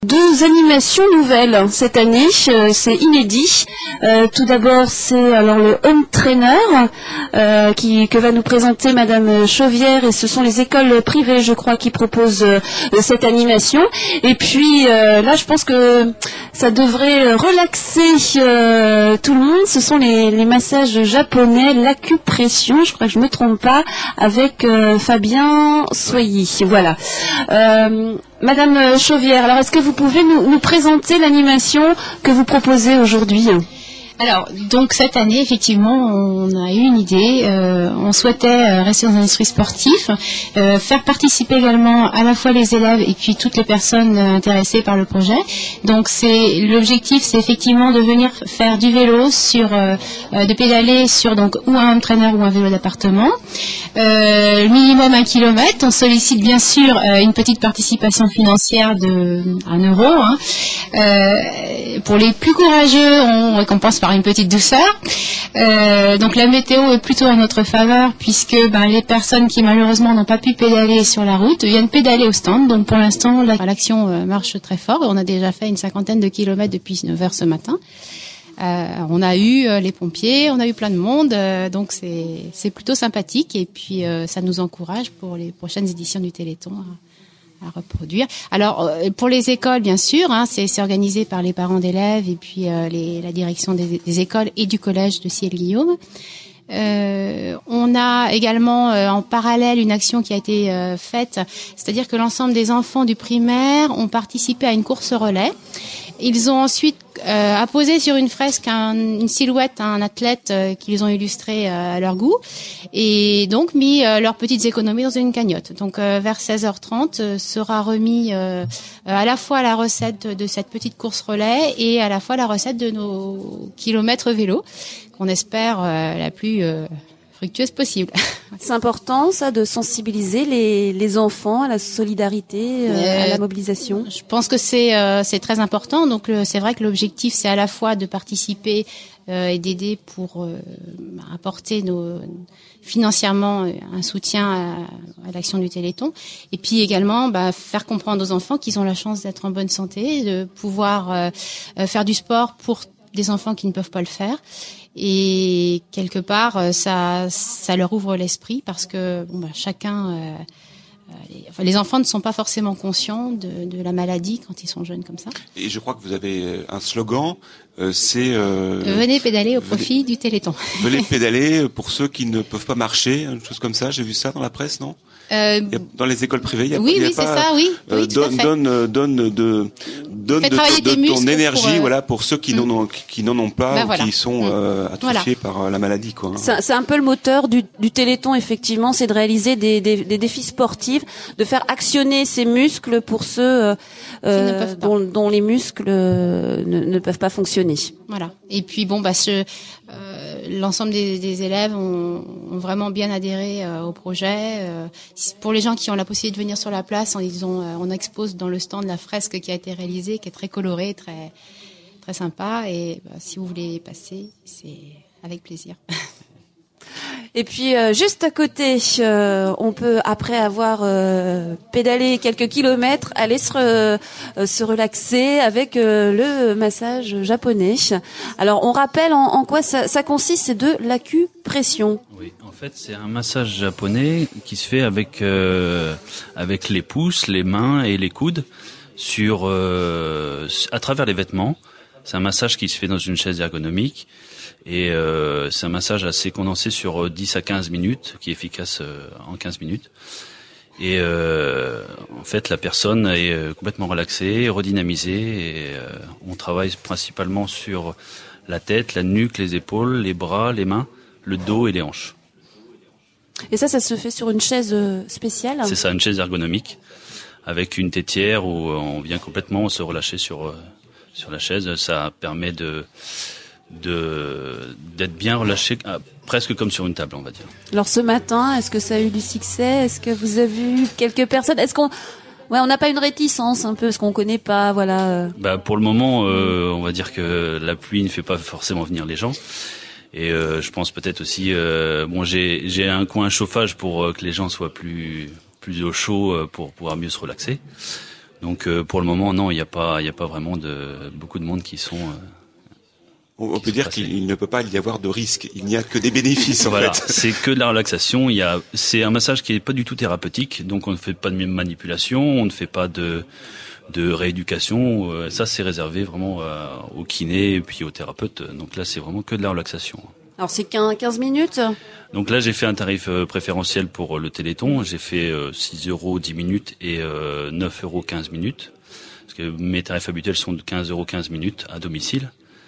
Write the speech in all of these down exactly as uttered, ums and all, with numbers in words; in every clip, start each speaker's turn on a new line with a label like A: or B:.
A: Deux animations nouvelles cette année, euh, c'est inédit. Euh, tout d'abord, c'est alors le home trainer euh, qui que va nous présenter Madame Chauvière, et ce sont les écoles privées, je crois, qui proposent euh, cette animation. Et puis euh, là, je pense que ça devrait relaxer euh, tout le monde. Ce sont les, les massages japonais, l'acupression. Je crois que je me trompe pas, avec euh, Fabien Soyi. Voilà. Euh, Madame Chauvière, alors est-ce que vous pouvez nous, nous présenter l'animation que vous proposez aujourd'hui ?
B: Alors, donc cette année, effectivement, on a eu une idée. Euh, on souhaitait euh, rester dans un esprit sportif, euh, faire participer également à la fois les élèves et puis toutes les personnes euh, intéressées par le projet. Donc, c'est l'objectif, c'est effectivement de venir faire du vélo, sur, euh, euh, de pédaler sur donc ou un home trainer ou un vélo d'appartement. Euh, minimum un kilomètre. On sollicite bien sûr euh, une petite participation financière de un euro. Hein. Euh, pour les plus courageux, on récompense par une petite douceur. Euh, donc la météo est plutôt en notre faveur, puisque ben, les personnes qui malheureusement n'ont pas pu pédaler sur la route viennent pédaler au stand. Donc pour l'instant, l'action euh, marche très fort. On a déjà fait une cinquantaine de kilomètres depuis neuf heures ce matin. Euh, on a eu euh, les pompiers, on a eu plein de monde, euh, donc c'est, c'est plutôt sympathique, et puis euh, ça nous encourage pour les prochaines éditions du Téléthon à, à reproduire. Alors euh, pour les écoles, bien sûr, hein, c'est, c'est organisé par les parents d'élèves et puis euh, les, la direction des, des écoles et du collège de Ciel-Guillaume. Euh, on a également euh, en parallèle une action qui a été euh, faite, c'est-à-dire que l'ensemble des enfants du primaire ont participé à une course relais. Ils ont ensuite euh, apposé sur une fresque un, une silhouette, un athlète euh, qu'ils ont illustré euh, à leur goût, et donc mis euh, leurs petites économies dans une cagnotte. Donc euh, vers seize heures trente euh, sera remis euh, à la fois la recette de cette petite course relais et à la fois la recette de nos kilomètres vélo, qu'on espère euh, la plus euh, fructueuse possible.
A: C'est important, ça, de sensibiliser les, les enfants à la solidarité, euh, euh, à la mobilisation.
B: Je pense que c'est, euh, c'est très important. Donc le, c'est vrai que l'objectif, c'est à la fois de participer euh, et d'aider pour euh, apporter nos, financièrement un soutien à, à l'action du Téléthon, et puis également bah, faire comprendre aux enfants qu'ils ont la chance d'être en bonne santé, de pouvoir euh, faire du sport pour des enfants qui ne peuvent pas le faire. Et quelque part, ça, ça leur ouvre l'esprit, parce que bon, bah, chacun, euh, les, enfin, les enfants ne sont pas forcément conscients de, de la maladie quand ils sont jeunes comme ça.
C: Et je crois que vous avez un slogan, euh, c'est euh,
B: venez pédaler au profit venez, du Téléthon.
C: Venez pédaler pour ceux qui ne peuvent pas marcher, une chose comme ça. J'ai vu ça dans la presse, non?
B: Euh,
C: dans les écoles privées, il y a,
B: oui,
C: il y a
B: oui,
C: pas,
B: c'est ça, oui,
C: euh,
B: oui,
C: donne, donne, donne de, donne de, de, de ton énergie, pour, euh... voilà, pour ceux qui mm. n'en ont, qui n'en ont pas, ben, ou voilà. qui sont euh, atrophiés voilà. par la maladie, quoi.
A: C'est, c'est un peu le moteur du, du Téléthon, effectivement, c'est de réaliser des, des, des défis sportifs, de faire actionner ses muscles pour ceux euh, dont, dont les muscles ne, ne peuvent pas fonctionner.
B: Voilà. Et puis bon, bah, ce, euh, l'ensemble des, des élèves ont, ont vraiment bien adhéré euh, au projet. Euh, pour les gens qui ont la possibilité de venir sur la place, on, ils ont, euh, on expose dans le stand la fresque qui a été réalisée, qui est très colorée, très, très sympa. Et bah, si vous voulez passer, c'est avec plaisir.
A: Et puis euh, juste à côté, euh, on peut, après avoir euh, pédalé quelques kilomètres, aller se, euh, se relaxer avec euh, le massage japonais. Alors on rappelle en, en quoi ça, ça consiste, c'est de l'acupression.
D: Oui, en fait c'est un massage japonais qui se fait avec euh, avec les pouces, les mains et les coudes sur euh, à travers les vêtements. C'est un massage qui se fait dans une chaise ergonomique. Et euh, c'est un massage assez condensé sur dix à quinze minutes, qui est efficace euh, en quinze minutes. Et euh, en fait, la personne est euh, complètement relaxée, redynamisée. Et euh, on travaille principalement sur la tête, la nuque, les épaules, les bras, les mains, le dos et les hanches.
A: Et ça, ça se fait sur une chaise spéciale ?
D: C'est ça, une chaise ergonomique, avec une tétière où on vient complètement se relâcher sur euh, sur la chaise. Ça permet de de d'être bien relâché, presque comme sur une table, on va dire.
A: Alors ce matin, est-ce que ça a eu du succès ? Est-ce que vous avez vu quelques personnes ? Est-ce qu'on ouais, on n'a pas une réticence un peu, parce qu'on connaît pas, voilà.
D: Bah pour le moment, euh, on va dire que la pluie ne fait pas forcément venir les gens. Et euh, je pense peut-être aussi, euh, bon, j'ai j'ai un coin chauffage pour euh, que les gens soient plus plus au chaud, euh, pour pouvoir mieux se relaxer. Donc euh, pour le moment, non, il n'y a pas, il y a pas vraiment de beaucoup de monde qui sont. Euh,
C: On peut dire qu'il ne peut pas y avoir de risque. Il n'y a que des bénéfices, en
D: voilà,
C: fait.
D: C'est que de la relaxation. Il y a, c'est un massage qui est pas du tout thérapeutique. Donc, on ne fait pas de manipulation, on ne fait pas de, de rééducation. Ça, c'est réservé vraiment aux kinés et puis aux thérapeutes. Donc là, c'est vraiment que de la relaxation.
A: Alors, c'est quinze minutes?
D: Donc là, j'ai fait un tarif préférentiel pour le Téléthon. J'ai fait six euros dix minutes et neuf euros quinze minutes. Parce que mes tarifs habituels sont de quinze euros quinze minutes à domicile.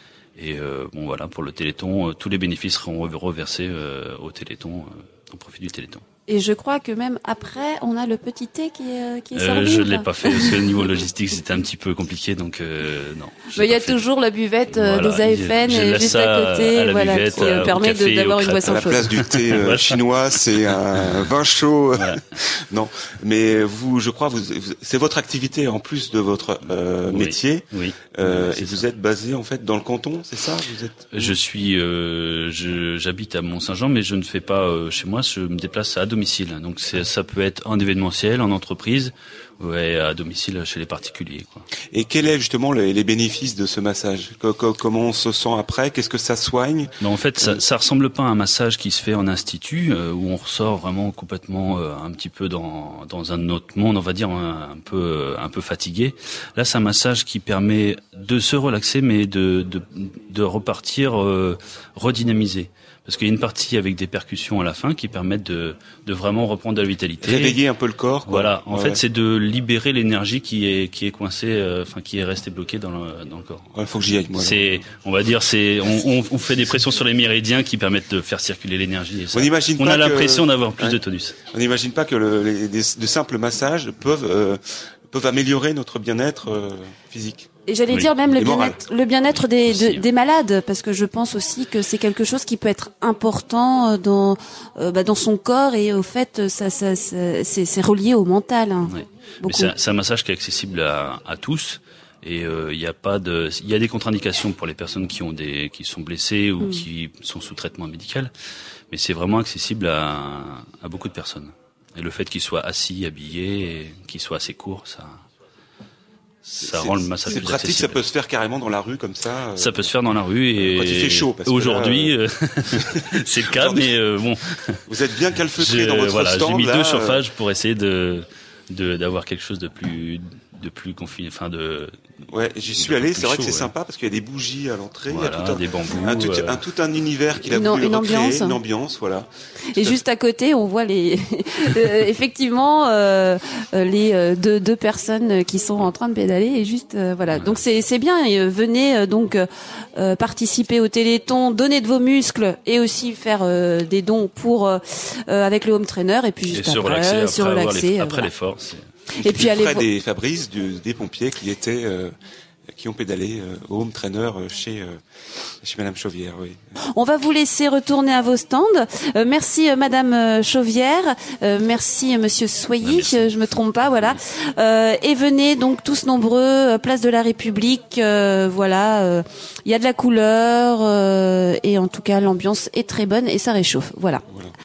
D: Et euh, bon voilà, pour le Téléthon, euh, tous les bénéfices seront reversés euh, au Téléthon, euh, au profit du Téléthon.
A: Et je crois que même après, on a le petit thé qui est, qui est
D: euh,
A: servi.
D: Je ne l'ai pas fait parce que le niveau logistique c'était un petit peu compliqué, donc euh, non.
A: Mais il y a toujours la buvette euh, voilà, des A F N et juste à côté, à voilà, buvette, qui euh, permet de, d'avoir une boisson chaude.
C: À la place du thé euh, chinois, c'est un vin chaud. Voilà. Non, mais vous, je crois, vous, c'est votre activité en plus de votre euh,
D: oui.
C: métier.
D: Oui.
C: Euh, et vous ça. êtes basé en fait dans le canton, c'est ça? Vous êtes.
D: Je suis, euh, je, j'habite à Mont-Saint-Jean, mais je ne fais pas euh, chez moi. Je me déplace à domicile. Donc c'est, ça peut être en événementiel, en entreprise, ouais, à domicile chez les particuliers, quoi.
C: Et quels sont justement les, les bénéfices de ce massage? Comment on se sent après? Qu'est-ce que ça soigne?
D: Ben en fait, ça, ça ressemble pas à un massage qui se fait en institut euh, où on ressort vraiment complètement euh, un petit peu dans dans un autre monde, on va dire un, un peu un peu fatigué. Là, c'est un massage qui permet de se relaxer, mais de de, de repartir euh, redynamisé. Parce qu'il y a une partie avec des percussions à la fin qui permettent de, de vraiment reprendre de la vitalité.
C: Réveiller un peu le corps, quoi.
D: Voilà. En
C: ouais.
D: fait, c'est de libérer l'énergie qui est, qui est coincée, euh, enfin, qui est restée bloquée dans le, dans le corps.
C: Il ouais, faut que j'y aille, moi.
D: C'est, on va dire, c'est, on, on, on fait des pressions sur les méridiens qui permettent de faire circuler l'énergie. Et ça,
C: on imagine
D: on
C: pas
D: a l'impression
C: que...
D: d'avoir plus
C: ouais.
D: de tonus.
C: On n'imagine pas que le, les, des, de simples massages peuvent, euh, peuvent améliorer notre bien-être euh, physique.
A: Et j'allais oui. dire même le bien-être, le bien-être des, de, des malades, parce que je pense aussi que c'est quelque chose qui peut être important dans, euh, bah, dans son corps, et au fait, ça, ça, ça c'est, c'est relié au mental. Hein,
D: oui. Mais c'est, un, c'est un massage qui est accessible à, à tous, et il euh, y a pas de, il y a des contre-indications pour les personnes qui ont des, qui sont blessées ou mmh. qui sont sous traitement médical, mais c'est vraiment accessible à, à beaucoup de personnes. Et le fait qu'il soit assis, habillé, et qu'il soit assez court, ça. Ça
C: c'est,
D: rend le massage
C: c'est
D: plus
C: pratique,
D: accessible.
C: Ça peut se faire carrément dans la rue comme ça. Euh,
D: ça peut se faire dans la rue et
C: quand il fait chaud. Parce
D: aujourd'hui,
C: que là,
D: euh... c'est le cas, mais euh, bon.
C: Vous êtes bien calfeutré dans votre
D: voilà,
C: stand.
D: J'ai mis
C: là,
D: deux chauffages pour essayer de, de d'avoir quelque chose de plus de plus confiné, enfin de.
C: Ouais, j'y suis allé. C'est vrai que c'est ouais. sympa parce qu'il y a des bougies à l'entrée,
D: voilà,
C: il y a tout un,
D: des bambous,
C: un, tout,
D: euh...
C: un tout un univers qu'il a
A: une,
C: voulu
A: une
C: recréer,
A: ambiance,
C: une ambiance, voilà.
A: Tout et juste à côté, on voit les euh, effectivement euh, les euh, deux, deux personnes qui sont en train de pédaler et juste euh, voilà. Ouais. Donc c'est c'est bien. Et, euh, venez euh, donc euh, participer au Téléthon, donner de vos muscles et aussi faire euh, des dons pour euh, avec le home trainer et puis juste
D: et
A: après,
D: se relaxer, après,
A: se relaxer,
D: les, après
A: voilà.
D: l'effort. C'est...
C: Et, et puis aller Fred et Fabrice du, des pompiers qui étaient euh, qui ont pédalé euh, au home trainer euh, chez euh, chez Madame Chauvière. Oui.
A: On va vous laisser retourner à vos stands. Euh, merci euh, Madame Chauvière, euh, merci Monsieur Soyer, euh, je me trompe pas, voilà. Euh, et venez donc tous nombreux, euh, place de la République, euh, voilà. Il euh, y a de la couleur euh, et en tout cas l'ambiance est très bonne et ça réchauffe. Voilà. voilà.